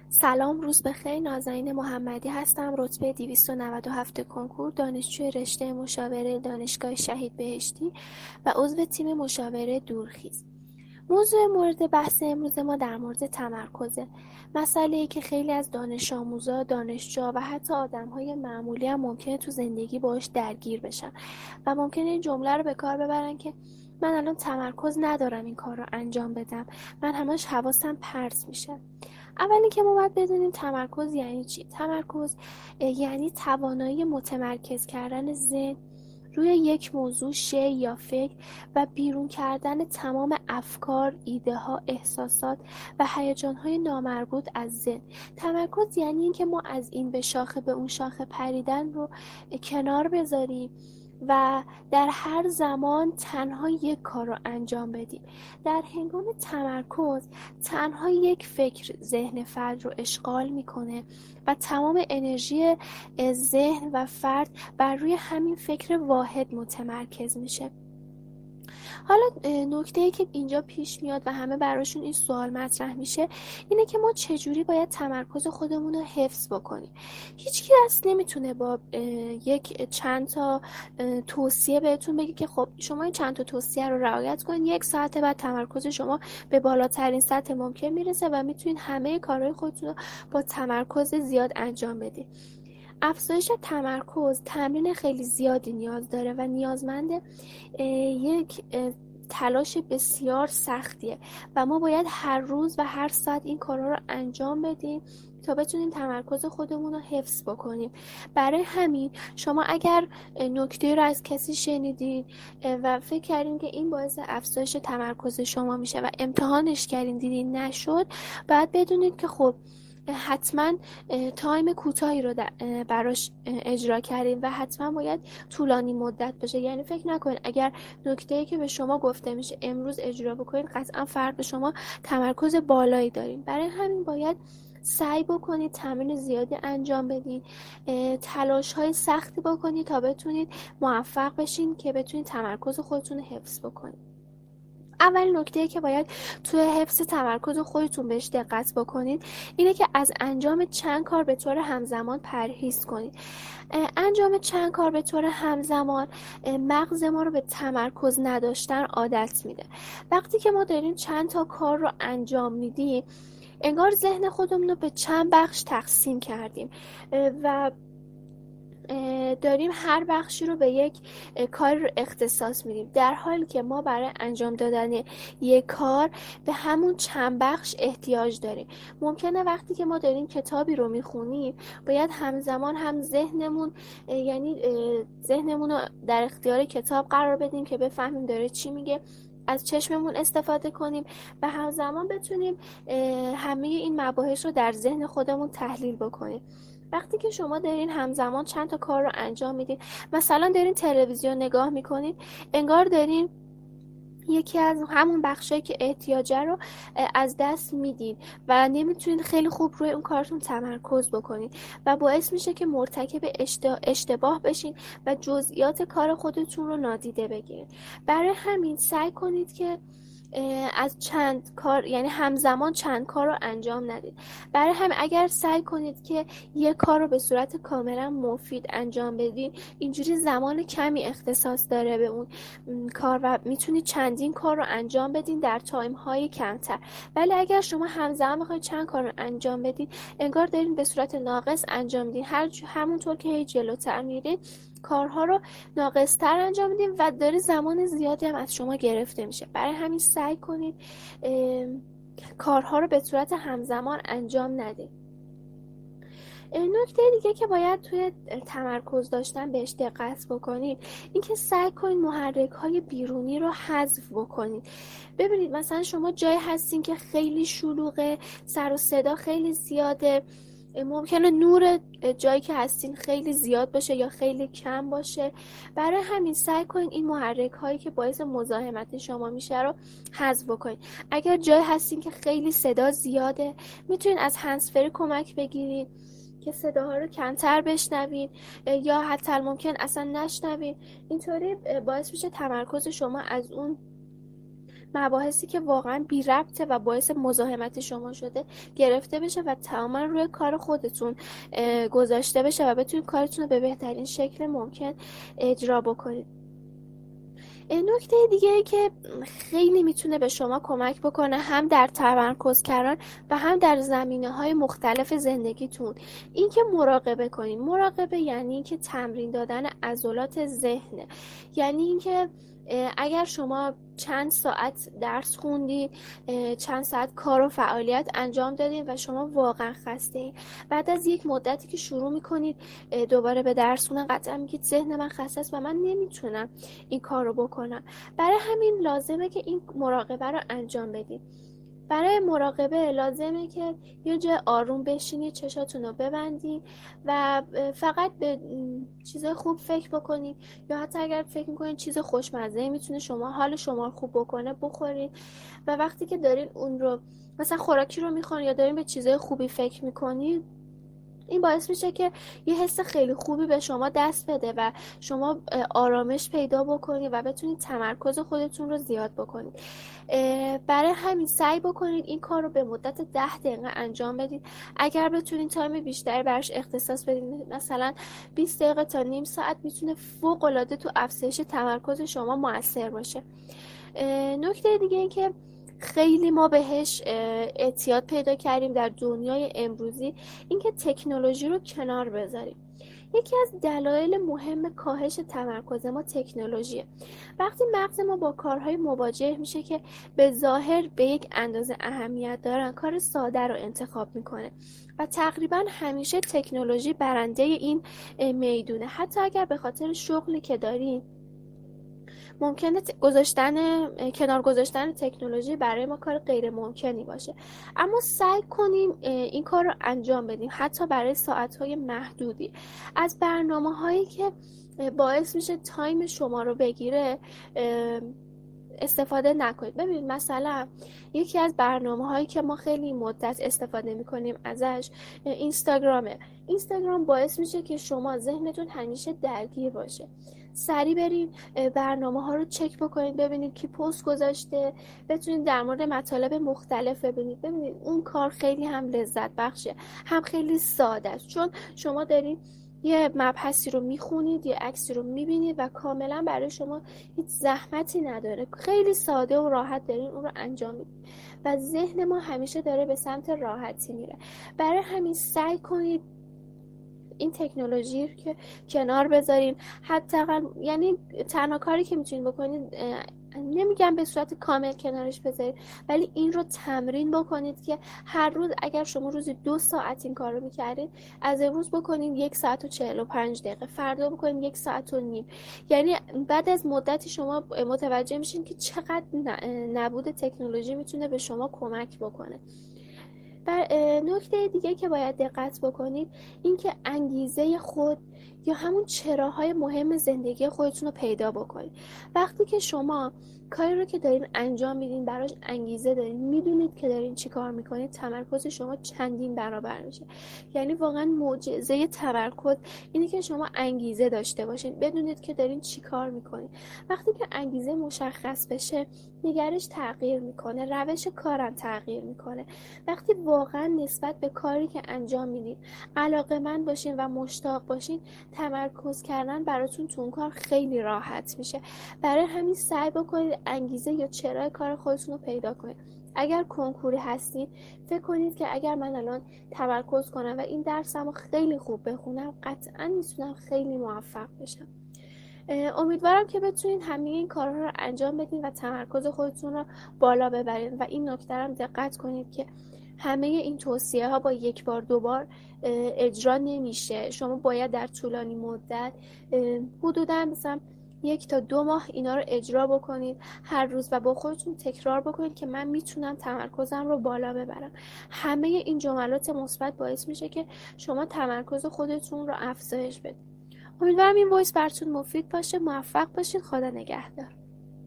سلام، روز بخیر. نازنین محمدی هستم. رتبه 297 کنکور، دانشجوی رشته مشاوره دانشگاه شهید بهشتی و عضو تیم مشاوره دورخیز. موضوع مورد بحث امروز ما در مورد تمرکزه. مسئله‌ای که خیلی از دانش آموزا، دانشجوها و حتی آدم‌های معمولی هم ممکنه تو زندگی باهاش درگیر بشن و ممکنه این جمله رو به کار ببرن که من الان تمرکز ندارم این کار رو انجام بدم، من همش حواسم پرت میشه. اولی که ما باید بدونیم تمرکز یعنی چی. تمرکز یعنی توانایی متمرکز کردن ذهن روی یک موضوع، شی یا فکر و بیرون کردن تمام افکار، ایده ها، احساسات و هیجان های نامربوط از ذهن. تمرکز یعنی اینکه ما از این به شاخه به اون شاخه پریدن رو کنار بذاریم و در هر زمان تنها یک کار رو انجام بدیم. در هنگام تمرکز تنها یک فکر ذهن فرد رو اشغال میکنه و تمام انرژی ذهن و فرد بر روی همین فکر واحد متمرکز میشه. حالا نکته‌ای که اینجا پیش میاد و همه براشون این سوال مطرح میشه اینه که ما چجوری باید تمرکز خودمون رو حفظ بکنیم. هیچ کس نمیتونه با یک چند تا توصیه بهتون بگه که خب شما این چند تا توصیه رو رعایت کنید، 1 ساعت بعد تمرکز شما به بالاترین سطح ممکن میرسه و میتونید همه کارهای خودتون رو با تمرکز زیاد انجام بدید. افزایش تمرکز تمرین خیلی زیادی نیاز داره و نیازمند یک تلاش بسیار سختیه و ما باید هر روز و هر ساعت این کارا رو انجام بدیم تا بتونیم تمرکز خودمون رو حفظ بکنیم. برای همین شما اگر نکته رو از کسی شنیدین و فکر کردین که این باعث افزایش تمرکز شما میشه و امتحانش کردین دیدین نشد، باید بدونید که خب حتما تایم کوتاهی رو براش اجرا کردیم و حتما باید طولانی مدت باشه. یعنی فکر نکنید اگر نکته‌ای که به شما گفته میشه امروز اجرا بکنید قطعا فرد به شما تمرکز بالایی داریم. برای همین باید سعی بکنید تمرین زیادی انجام بدید، تلاش های سختی بکنید تا بتونید موفق بشین که بتونید تمرکز خودتون رو حفظ بکنید. اول نکته که باید توی حفظ تمرکز خودتون بهش دقت بکنید اینه که از انجام چند کار به طور همزمان پرهیز کنید. انجام چند کار به طور همزمان مغز ما رو به تمرکز نداشتن عادت میده. وقتی که ما داریم چند تا کار رو انجام میدیم انگار ذهن خودمون رو به چند بخش تقسیم کردیم و داریم هر بخشی رو به یک کار رو اختصاص میدیم، در حالی که ما برای انجام دادن یک کار به همون چند بخش احتیاج داریم. ممکنه وقتی که ما داریم کتابی رو میخونیم باید همزمان هم ذهنمون یعنی ذهنمون رو در اختیار کتاب قرار بدیم که بفهمیم داره چی میگه، از چشممون استفاده کنیم و همزمان بتونیم همه این مباحث رو در ذهن خودمون تحلیل بکنیم. وقتی که شما دارین همزمان چند تا کار رو انجام میدین، مثلا دارین تلویزیون نگاه میکنید، انگار دارین یکی از همون بخشایی که احتیاجه رو از دست میدین و نمیتونید خیلی خوب روی اون کارتون تمرکز بکنید و باعث میشه که مرتکب اشتباه بشین و جزئیات کار خودتون رو نادیده بگیرید. برای همین سعی کنید که از چند کار یعنی همزمان چند کار رو انجام ندید. برای همین اگر سعی کنید که یک کار رو به صورت کاملا مفید انجام بدین، اینجوری زمان کمی اختصاص داره به اون کار و میتونید چندین کار رو انجام بدین در تایم های کمتر. ولی اگر شما همزمان بخواید چند کار رو انجام بدین انگار دارین به صورت ناقص انجام میدین، همونطور که هی جلوتر میرین کارها رو ناقص‌تر انجام میدیم و داره زمان زیادی هم از شما گرفته میشه. برای همین سعی کنید کارها رو به صورت همزمان انجام ندید. نکته دیگه که باید توی تمرکز داشتن بهش دقت بکنید این که سعی کنید محرک‌های بیرونی رو حذف بکنید. ببینید مثلا شما جایی هستین که خیلی شلوغه، سر و صدا خیلی زیاده، ممکنه نور جایی که هستین خیلی زیاد باشه یا خیلی کم باشه. برای همین سعی کنید این محرک هایی که باعث مزاحمت شما میشه رو حذف بکنید. اگر جایی هستین که خیلی صدا زیاده میتونید از هندزفری کمک بگیرید که صداها رو کمتر بشنوید یا حتی ممکن اصلا نشنوید. اینطوری باعث میشه تمرکز شما از اون مباحثی که واقعا بی ربطه و باعث مزاحمت شما شده گرفته بشه و تماما روی کار خودتون گذاشته بشه و بتونید کارتون رو به بهترین شکل ممکن اجرا بکنید. نکته دیگه ای که خیلی میتونه به شما کمک بکنه هم در تمرکز کردن و هم در زمینه‌های مختلف زندگیتون، این که مراقبه کنید. مراقبه یعنی اینکه تمرین دادن عضلات ذهنه، یعنی اینکه اگر شما چند ساعت درس خوندید، چند ساعت کار و فعالیت انجام دادید و شما واقعا خسته اید، بعد از یک مدتی که شروع میکنید دوباره به درس خوندن قطعا میگید ذهن من خسته است و من نمیتونم این کار رو بکنم. برای همین لازمه که این مراقبه رو انجام بدید. برای مراقبه لازمه که یه جای آروم بشینید، چشاتون رو ببندید و فقط به چیز خوب فکر بکنید، یا حتی اگر فکر میکنید چیز خوشمزه میتونه حال شما رو خوب بکنه بخورید. و وقتی که دارین اون رو مثلا خوراکی رو میخورید یا دارین به چیزای خوبی فکر میکنید، این باعث میشه که یه حس خیلی خوبی به شما دست بده و شما آرامش پیدا بکنید و بتونید تمرکز خودتون رو زیاد بکنید. برای همین سعی بکنید این کار رو به مدت 10 دقیقه انجام بدید. اگر بتونید تایم بیشتری براش اختصاص بدید، مثلا 20 دقیقه تا نیم ساعت، میتونه فوق العاده تو افزایش تمرکز شما موثر باشه. نکته دیگه این که خیلی ما بهش اعتیاد پیدا کردیم در دنیای امروزی، اینکه تکنولوژی رو کنار بذاریم. یکی از دلایل مهم کاهش تمرکز ما تکنولوژیه. وقتی مغز ما با کارهای مواجه میشه که به ظاهر به یک اندازه اهمیت دارن، کار ساده رو انتخاب میکنه و تقریبا همیشه تکنولوژی برنده این میدونه. حتی اگر به خاطر شغلی که دارین ممکنه کنار گذاشتن تکنولوژی برای ما کار غیر ممکنی باشه، اما سعی کنیم این کار رو انجام بدیم، حتی برای ساعت‌های محدودی. از برنامه‌هایی که باعث میشه تایم شما رو بگیره استفاده نکنید. ببینید مثلا یکی از برنامه‌هایی که ما خیلی مدت استفاده می‌کنیم ازش اینستاگرام باعث میشه که شما ذهنتون همیشه درگیر باشه. سریع برید برنامه‌ها رو چک بکنید، ببینید کی پست گذاشته، بتونید در مورد مطالب مختلف ببینید. اون کار خیلی هم لذت بخشه، هم خیلی ساده است، چون شما دارید یه مبحثی رو میخونید، یه عکسی رو میبینید و کاملا برای شما هیچ زحمتی نداره، خیلی ساده و راحت دارین اون رو انجام میدید و ذهن ما همیشه داره به سمت راحتی میره. برای همین سعی کنید این تکنولوژی که کنار بذارین. حداقل یعنی تنها کاری که میتونید بکنید، نمیگم به صورت کامل کنارش بذارید، ولی این رو تمرین بکنید که هر روز اگر شما روزی 2 ساعت این کار رو میکردید، از امروز بکنید 1 ساعت و 45 دقیقه، فردا بکنید 1 ساعت و نیم. یعنی بعد از مدتی شما متوجه میشین که چقدر نبود تکنولوژی میتونه به شما کمک بکنه. نکته دیگه که باید دقت بکنید این که انگیزه خود یا همون چراهای مهم زندگی خودتون رو پیدا بکنید. وقتی که شما کاری رو که دارین انجام میدین براش انگیزه دارین، میدونید که دارین چی کار میکنید، تمرکز شما چندین برابر میشه. یعنی واقعا معجزه تمرکز اینه که شما انگیزه داشته باشین، بدونید که دارین چی کار میکنید. وقتی که انگیزه مشخص بشه، نگرش تغییر میکنه، روش کارم تغییر میکنه. وقتی واقعا نسبت به کاری که انجام میدین علاقه‌مند باشین و مشتاق باشین، تمرکز کردن براتون تو اون کار خیلی راحت میشه. برای همین سعی بکنید انگیزه یا چرای کار خودتون رو پیدا کنید. اگر کنکوری هستید، فکر کنید که اگر من الان تمرکز کنم و این درسمو خیلی خوب بخونم، قطعا میتونم خیلی موفق بشم. امیدوارم که بتونید همه این کارها رو انجام بدین و تمرکز خودتون رو بالا ببرین و این نکته رو دقت کنید که همه این توصیه ها با یک بار 2 بار اجرا نمیشه. شما باید در طولانی مدت حدوداً مثلا 1 تا 2 ماه اینا رو اجرا بکنید هر روز و با خودتون تکرار بکنید که من میتونم تمرکزم رو بالا ببرم. همه این جملات مثبت باعث میشه که شما تمرکز خودتون رو افزایش بدید. امیدوارم این وایس براتون مفید باشه. موفق باشید. خدا نگهدار.